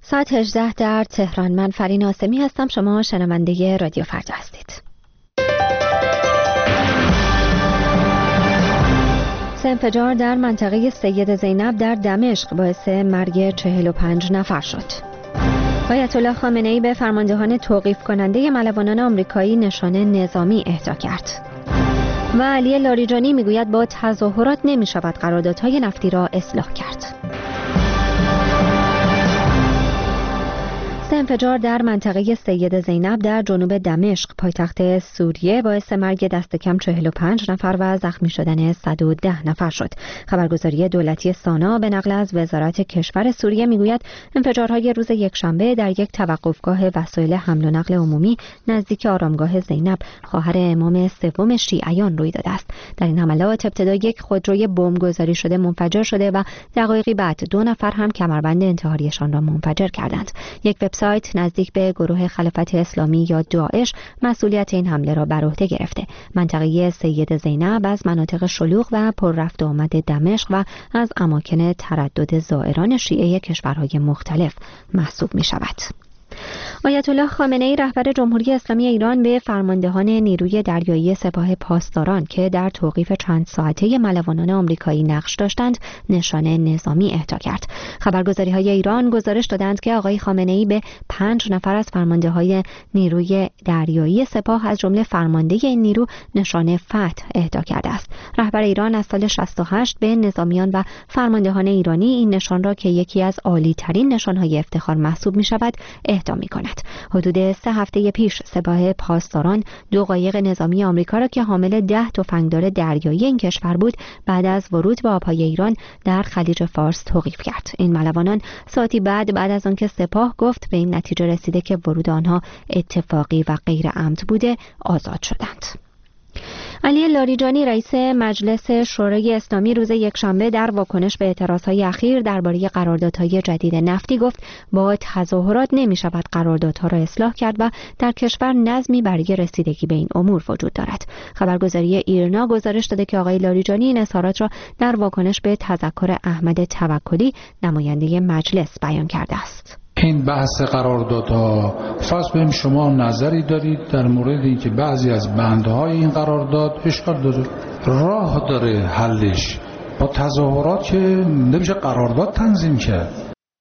ساعت 18 در تهران. من فرین آسمی هستم. شما شنونده رادیو فردا هستید. 3 انفجار در منطقه سید زینب در دمشق باعث مرگ 45 نفر شد. آیت الله خامنه‌ای به فرماندهان توقیف کننده ملوانان آمریکایی نشانه نظامی اهدا کرد. و علی لاریجانی میگوید با تظاهرات نمی‌شود قراردادهای نفتی را اصلاح کرد. 3 انفجار در منطقه سید زینب در جنوب دمشق پایتخت سوریه باعث مرگ دست کم 45 نفر و زخمی شدن 110 نفر شد. خبرگزاری دولتی سانا به نقل از وزارت کشور سوریه میگوید انفجارهای روز یکشنبه در یک توقفگاه وسایل حمل و نقل عمومی نزدیک آرامگاه زینب خواهر امام سوم شیعیان روی داده است. در این حملات ابتدا یک خودروی بمبگذاری شده منفجر شده و دقایقی بعد 2 نفر هم کمربند انتحاریشان را منفجر کردند. یک وبسایت نزدیک به گروه خلافت اسلامی یا داعش مسئولیت این حمله را بر عهده گرفته. منطقه سید زینب از مناطق شلوغ و پر رفت و آمد دمشق و از اماکن تردد زائران شیعه کشورهای مختلف محسوب می شود. آیت الله خامنه‌ای رهبر جمهوری اسلامی ایران به فرماندهان نیروی دریایی سپاه پاسداران که در توقیف چند ساعته ملوانان آمریکایی نقش داشتند نشانه نظامی اهدا کرد. خبرگزاری‌های ایران گزارش دادند که آقای خامنه‌ای به 5 نفر از فرمانده‌های نیروی دریایی سپاه از جمله فرمانده این نیرو نشانه فتح اهدا کرده است. رهبر ایران از سال 68 به نظامیان و فرماندهان ایرانی این نشان را که یکی از عالی‌ترین نشان‌های افتخار محسوب می‌شود اهدا می‌کند. حدود 3 هفته پیش سپاه پاسداران 2 قایق نظامی آمریکا را که حامل 10 تفنگدار دریایی این کشور بود بعد از ورود به آبهای ایران در خلیج فارس توقیف کرد. این ملوانان ساعتی بعد از آنکه سپاه گفت به این نتیجه رسیده که ورود آنها اتفاقی و غیر عمد بوده آزاد شدند. علی لاریجانی رئیس مجلس شورای اسلامی روز یکشنبه در واکنش به اعتراضهای اخیر درباره قراردادهای جدید نفتی گفت با تظاهرات نمی‌شود قراردادها را اصلاح کرد و در کشور نظمی برای رسیدگی به این امور وجود دارد. خبرگزاری ایرنا گزارش داده که آقای لاریجانی این اظهارات را در واکنش به تذکر احمد توکلی نماینده مجلس بیان کرده است. این بحث قراردادها فرض کنیم شما نظری دارید در مورد اینکه بعضی از بندهای این قرارداد اشکال داره، راه داره حلش، با تظاهرات که نمیشه قرارداد تنظیم کرد.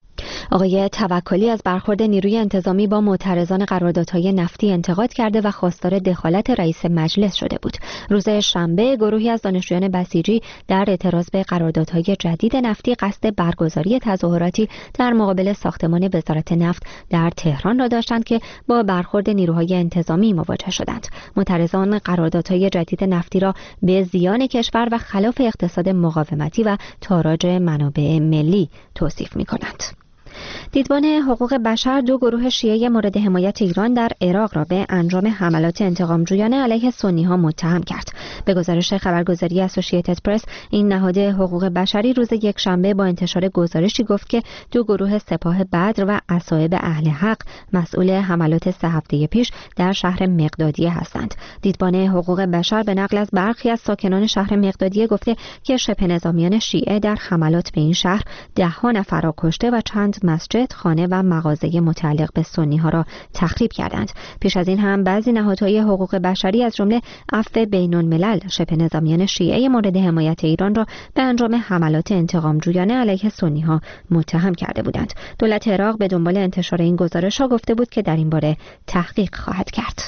آقای توکلی از برخورد نیروی انتظامی با معترضان قراردادهای نفتی انتقاد کرده و خواستار دخالت رئیس مجلس شده بود. روز شنبه گروهی از دانشجویان بسیجی در اعتراض به قراردادهای جدید نفتی قصد برگزاری تظاهراتی در مقابل ساختمان وزارت نفت در تهران را داشتند که با برخورد نیروهای انتظامی مواجه شدند. معترضان قراردادهای جدید نفتی را به زیان کشور و خلاف اقتصاد مقاومتی و تاراج منابع ملی توصیف می‌کنند. دیدبان حقوق بشر 2 گروه شیعه مورد حمایت ایران در عراق را به انجام حملات انتقامجویانه علیه سنی‌ها متهم کرد. به گزارش خبرگزاری اسوسییتد پرس، این نهاد حقوق بشری روز یکشنبه با انتشار گزارشی گفت که 2 گروه سپاه بدر و اصحاب اهل حق مسئول حملات 3 هفته پیش در شهر مقدادیه هستند. دیدبان حقوق بشر به نقل از برخی از ساکنان شهر مقدادیه گفته که شبه نظامیان شیعه در حملات به این شهر 10 نفر را کشته و چند مسجد، خانه و مغازه متعلق به سنی‌ها را تخریب کردند. پیش از این هم بعضی نهادهای حقوق بشری از جمله عفو بین‌الملل شبه نظامیان شیعه مورد حمایت ایران را به انجام حملات انتقامجویانه علیه سنی‌ها متهم کرده بودند. دولت عراق به دنبال انتشار این گزارش‌ها گفته بود که در این باره تحقیق خواهد کرد.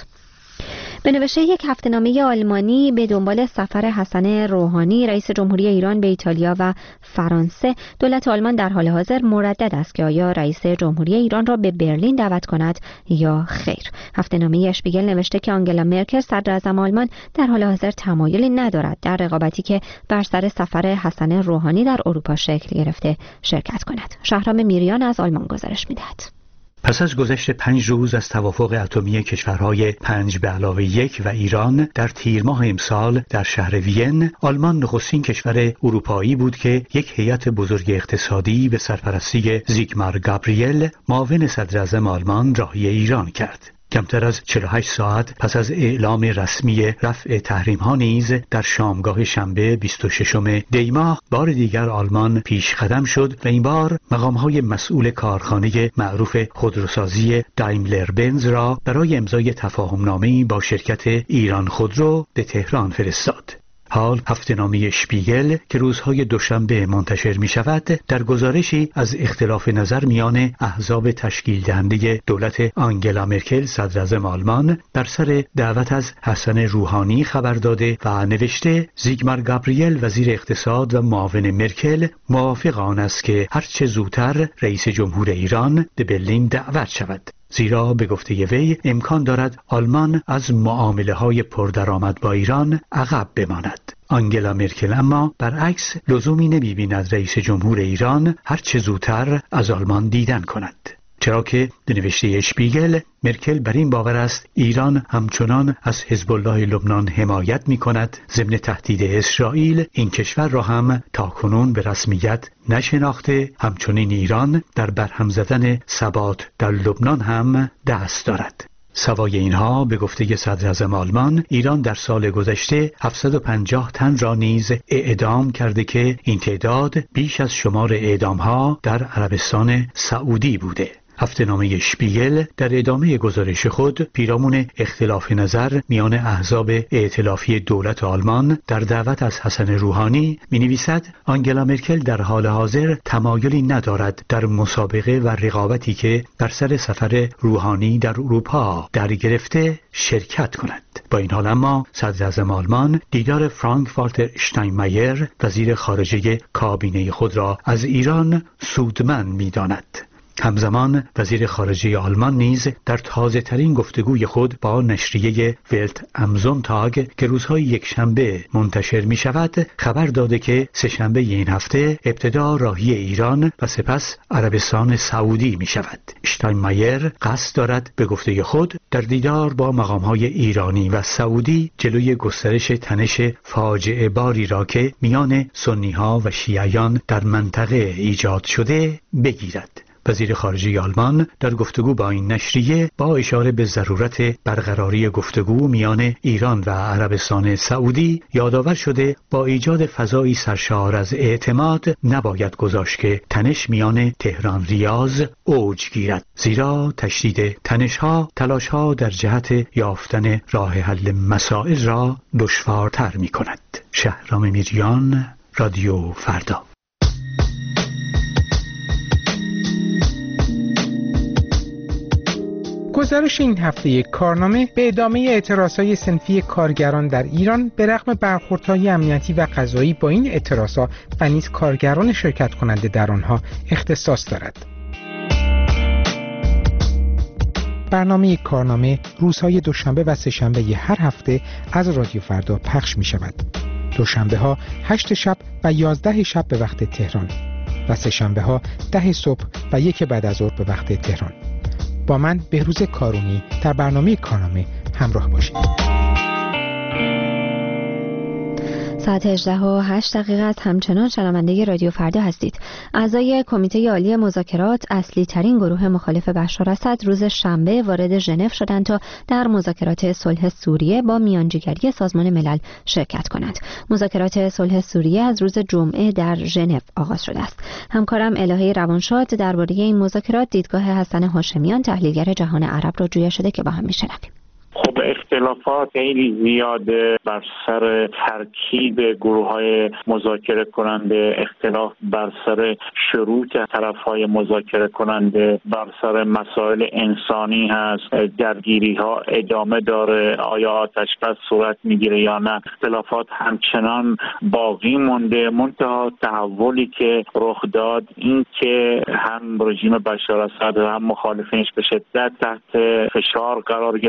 به نوشته یک هفته‌نامه آلمانی به دنبال سفر حسن روحانی رئیس جمهوری ایران به ایتالیا و فرانسه، دولت آلمان در حال حاضر مردد است که آیا رئیس جمهوری ایران را به برلین دعوت کند یا خیر. هفته‌نامه اشپیگل نوشته که آنگلا مرکل صدراعظم آلمان در حال حاضر تمایلی ندارد در رقابتی که بر سر سفر حسن روحانی در اروپا شکل گرفته شرکت کند. شهرام میریان از آلمان گزارش می‌دهد. پس از گذشت 5 روز از توافق اتمی کشورهای 5+1 و ایران در تیر ماه امسال در شهر وین، آلمان نخستین کشور اروپایی بود که یک هیئت بزرگ اقتصادی به سرپرستی زیگمار گابریل، معاون صدراعظم آلمان، راهی ایران کرد. کمتر از 48 ساعت پس از اعلام رسمی رفع تحریم‌ها نیز در شامگاه شنبه 26 دی ماه بار دیگر آلمان پیش قدم شد و این بار مقام‌های مسئول کارخانه معروف خودروسازی دایملر بنز را برای امضای تفاهم‌نامه‌ای با شرکت ایران خودرو به تهران فرستاد. حال هفته‌نامه شپیگل که روزهای دوشنبه منتشر می شود در گزارشی از اختلاف نظر میان احزاب تشکیل دهنده دولت آنگلا مرکل صدراعظم آلمان بر سر دعوت از حسن روحانی خبر داده و نوشته زیگمار گابریل وزیر اقتصاد و معاون مرکل موافق آن است که هرچه زودتر رئیس جمهور ایران به برلین دعوت شود، زیرا به گفته وی امکان دارد آلمان از معامله‌های پردرآمد با ایران عقب بماند. آنگلا مرکل اما برعکس لزومی نمی‌بیند رئیس جمهور ایران هرچه زودتر از آلمان دیدن کند، چرا که به نوشته شپیگل مرکل بر این باور است ایران همچنان از حزب الله لبنان حمایت می‌کند، ضمن تهدید اسرائیل این کشور را هم تاکنون به رسمیت نشناخته، همچنین ایران در برهم زدن ثبات در لبنان هم دست دارد. سوای اینها به گفته صدراعظم آلمان ایران در سال گذشته 750 تن را نیز اعدام کرده که این تعداد بیش از شمار اعدام‌ها در عربستان سعودی بوده. هفته‌نامه شپیگل در ادامه گزارش خود پیرامون اختلاف نظر میان احزاب ائتلافی دولت آلمان در دعوت از حسن روحانی می‌نویسد آنگلا مرکل در حال حاضر تمایلی ندارد در مسابقه و رقابتی که بر سر سفر روحانی در اروپا در گرفته شرکت کند. با این حال اما صدراعظم آلمان دیدار فرانک والتر اشتاینمایر وزیر خارجه کابینه خود را از ایران سودمند می‌داند. همزمان وزیر خارجه آلمان نیز در تازه ترین گفتگوی خود با نشریه ولت ام تاگ که روزهای یکشنبه منتشر می شود خبر داده که سه‌شنبه این هفته ابتدا راهی ایران و سپس عربستان سعودی می شود. اشتاینمایر قصد دارد به گفته خود در دیدار با مقامهای ایرانی و سعودی جلوی گسترش تنش فاجعه باری را که میان سنی‌ها و شیعیان در منطقه ایجاد شده بگیرد. وزیر خارجه آلمان در گفتگو با این نشریه با اشاره به ضرورت برقراری گفتگو میان ایران و عربستان سعودی یادآور شده با ایجاد فضایی سرشار از اعتماد نباید گذاشت که تنش میان تهران ریاض اوج گیرد، زیرا تشدید تلاش‌ها در جهت یافتن راه حل مسائل را دشوارتر می‌کند. شهرام میریان، رادیو فردا. گزارش این هفته کارنامه به ادامه اعتراضهای صنفی کارگران در ایران به رغم برخوردهای امنیتی و قضایی با این اعتراضها و نیز کارگران شرکت کننده در آنها اختصاص دارد. برنامه کارنامه روزهای دوشنبه و سه‌شنبه هر هفته از رادیو فردا پخش می شود. دوشنبه ها 8 شب و 11 شب به وقت تهران و سه‌شنبه ها 10 صبح و 1 بعد از ظهر به وقت تهران. با من بهروز کارونی در برنامه کارنامه همراه باشید. ساعت 18:08 است. همچنان شنونده رادیو فردا هستید. اعضای کمیته عالی مذاکرات، اصلی ترین گروه مخالف بشار اسد، روز شنبه وارد ژنو شدند تا در مذاکرات صلح سوریه با میانجیگری سازمان ملل شرکت کنند. مذاکرات صلح سوریه از روز جمعه در ژنو آغاز شده است. همکارم الهه روانشاد درباره این مذاکرات دیدگاه حسن هاشمیان، تحلیلگر جهان عرب را جویا شده که با هم میشنویم. خب اختلافات خیلی زیاده بر سر ترکیب گروه‌های مذاکره کننده، اختلاف بر سر شروط طرف‌های مذاکره کننده، بر سر مسائل انسانی هست، درگیری‌ها ادامه داره، آیا آتش‌بس صورت میگیره یا نه. اختلافات همچنان باقی مونده، منتها تحولی که رخ داد این که هم رژیم بشار اسد و هم مخالفینش به شدت تحت فشار قرار گرفتن که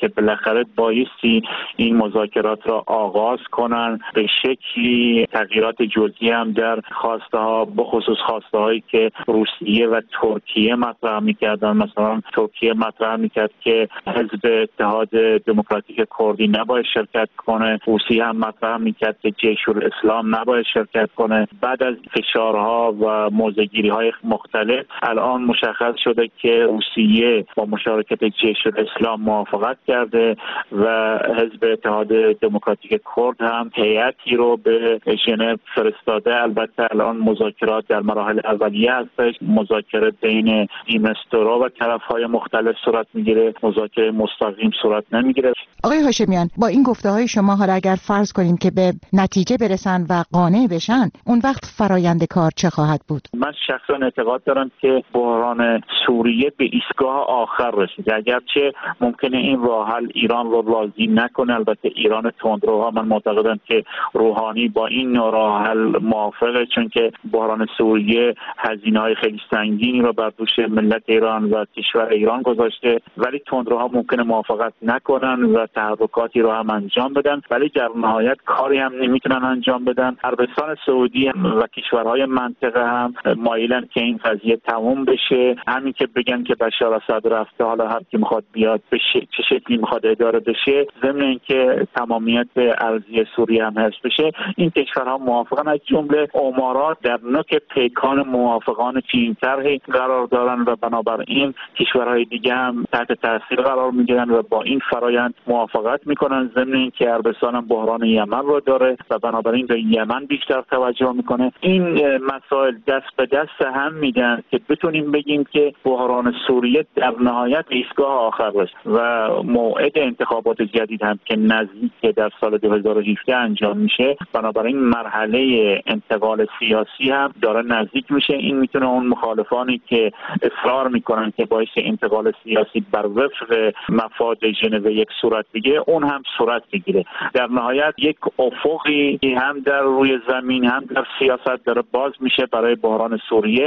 که بالاخره بایستی این مذاکرات را آغاز کنن. به شکلی تغییرات جزئی هم در خواسته ها، بخصوص خواسته هایی که روسیه و ترکیه مطرح میکردن. مثلا ترکیه مطرح میکرد که حزب اتحاد دموکراتیک کردی نباید شرکت کنه، روسیه هم مطرح میکرد که جیش الاسلام نباید شرکت کنه. بعد از فشارها و موضع‌گیری های مختلف الان مشخص شده که روسیه با مشارکت جیش الاسلام موافقت کرده و حزب اتحاد دموکراتیک کرد هم هیئتی رو به ژنو فرستاده. البته الان مذاکرات در مراحل اولیه هستش، مذاکره بین دیمستورا و طرف‌های مختلف صورت میگیره، مذاکره مستقیم صورت نمیگیره. آقای هاشمیان، با این گفته‌های شما حالا اگر فرض کنیم که به نتیجه برسن و قانع بشن، اون وقت فرایند کار چه خواهد بود؟ من شخصا اعتقاد دارم که بحران سوریه به ایستگاه آخر رسیده. اگرچه ممکنه این راه حل ایران رو راضی نکنه، البته ایران تندروها من معتقدم که روحانی با این نوع راه حل موافقه، چون که بحران سوریه هزینه‌های خیلی سنگینی رو بر دوش ملت ایران و کشور ایران گذاشته، ولی تندروها ممکنه موافقت نکنن و تحرکاتی رو هم انجام بدن، ولی در نهایت کاری هم نمیتونن انجام بدن. عربستان سعودی و کشورهای منطقه هم مایلن که این قضیه تموم بشه، همین که بگن که بشار اسد رفته، حالا هر کی میخواد بیاد بشه، چه شکلی میخواد اداره بشه، ضمن اینکه تمامیت ارضی سوریه هم حفظ بشه. این کشورها موافقن، از جمله امارات در نوک پیکان موافقان چنین طرحی قرار دارن و بنابراین کشورهای دیگه هم تحت تاثیر قرار میگیرن و با این فرایند موافقت میکنن. ضمن اینکه عربستان هم بحران یمن رو داره و بنابراین به یمن بیشتر توجه میکنه. این مسائل دست به دست هم میدن که بتونیم بگیم که بحران سوریه در نهایت ایستگاه آخر رسید و موعد انتخابات جدید هم که نزدیک در سال 2017 انجام میشه، بنابراین مرحله انتقال سیاسی هم داره نزدیک میشه. این میتونه اون مخالفانی که اصرار میکنن که باعث انتقال سیاسی بر وفق مفاد ژنو یک صورت بگیره، اون هم صورت بگیره. در نهایت یک افقی هم در روی زمین هم در سیاست داره باز میشه برای بحران سوریه.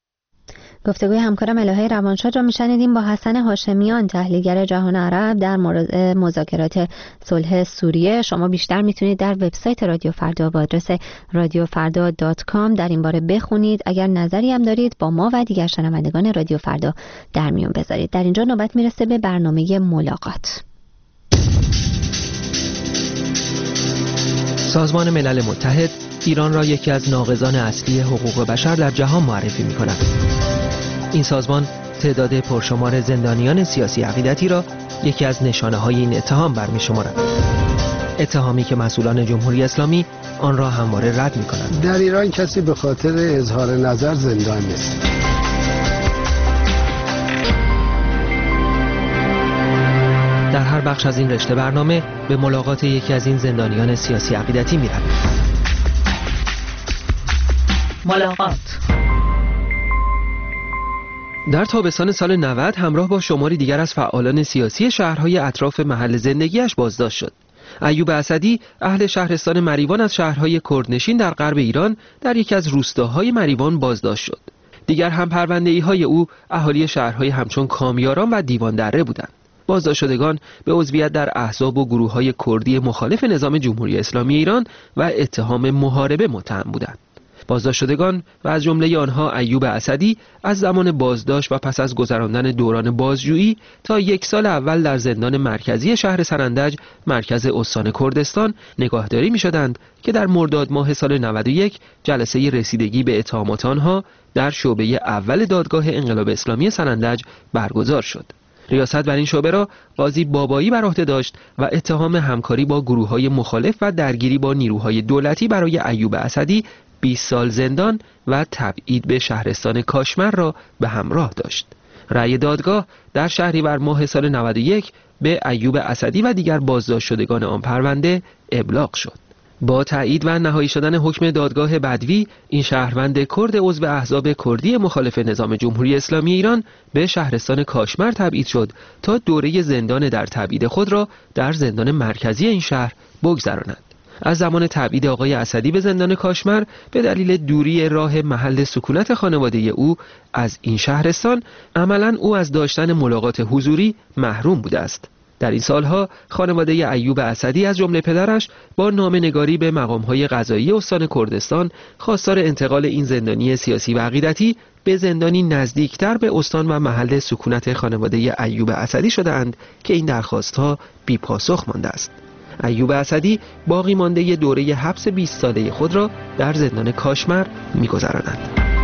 گفتگوی همکارم الهه روانشاد را میشنیدیم با حسن هاشمیان، تحلیلگر جهان عرب در مورد مذاکرات صلح سوریه. شما بیشتر میتونید در وبسایت رادیو فردا با آدرس radiofarda.com در این باره بخونید. اگر نظری هم دارید با ما و دیگر شنوندگان رادیو فردا در میون بذارید. در اینجا نوبت میرسه به برنامه ملاقات. سازمان ملل متحد ایران را یکی از ناقضان اصلی حقوق بشر در جهان معرفی می‌کند. این سازمان تعداد پرشمار زندانیان سیاسی عقیدتی را یکی از نشانه‌های این اتهام برمی‌شمارد. اتهامی که مسئولان جمهوری اسلامی آن را همواره رد می‌کنند. در ایران کسی به خاطر اظهار نظر زندان نیست. در هر بخش از این رشته برنامه به ملاقات یکی از این زندانیان سیاسی عقیدتی می‌رویم. ملاقات. در تابستان سال 90 همراه با شماری دیگر از فعالان سیاسی شهرهای اطراف محل زندگیش بازداشت شد. ایوب اسدی اهل شهرستان مریوان از شهرهای کردنشین در غرب ایران در یکی از روستاهای مریوان بازداشت شد. دیگر هم پرونده‌ای‌های او اهالی شهرهای همچون کامیاران و دیوان دره بودند. بازداشت شدگان به عضویت در احزاب و گروه‌های کردی مخالف نظام جمهوری اسلامی ایران و اتهام محاربه متهم بودند. بازداشت شدگان و از جمله آنها ایوب اسدی از زمان بازداشت و پس از گذراندن دوران بازجویی تا 1 سال اول در زندان مرکزی شهر سنندج مرکز استان کردستان نگاهداری می‌شدند که در مرداد ماه سال 91 جلسه رسیدگی به اتهامات آنها در شعبه اول دادگاه انقلاب اسلامی سنندج برگزار شد. ریاست بر این شعبه را قاضی بابایی بر عهده داشت و اتهام همکاری با گروه‌های مخالف و درگیری با نیروهای دولتی برای ایوب اسدی 20 سال زندان و تبعید به شهرستان کاشمر را به همراه داشت. رأی دادگاه در شهریور ماه سال 91 به ایوب اسدی و دیگر بازداشت شدگان آن پرونده ابلاغ شد. با تایید و نهایی شدن حکم دادگاه بدوی، این شهروند کرد عضو احزاب کردی مخالف نظام جمهوری اسلامی ایران به شهرستان کاشمر تبعید شد تا دوره زندان در تبعید خود را در زندان مرکزی این شهر بگذراند. از زمان تبعید آقای اسدی به زندان کاشمر به دلیل دوری راه محل سکونت خانواده او از این شهرستان، عملاً او از داشتن ملاقات حضوری محروم بوده است. در این سالها خانواده ایوب اسدی از جمله پدرش با نامه‌نگاری به مقام‌های قضایی استان کردستان خواستار انتقال این زندانی سیاسی و عقیدتی به زندانی نزدیکتر به استان و محل سکونت خانواده ایوب اسدی شده‌اند که این درخواست‌ها بی‌پاسخ مانده است. ایوب اسدی باقی مانده دوره حبس 20 ساله خود را در زندان کاشمر می‌گذراند.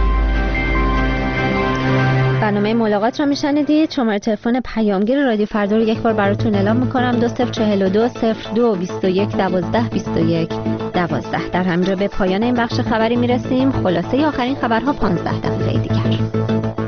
برنامه ملاقات را میشنیدید. شماره تلفن پیامگیر رادیو فردا رو یک بار براتون اعلام میکنم: 2042 02 21 12 21 12. در همین جا به پایان این بخش خبری میرسیم. خلاصه آخرین خبرها 15 دقیقه دیگر.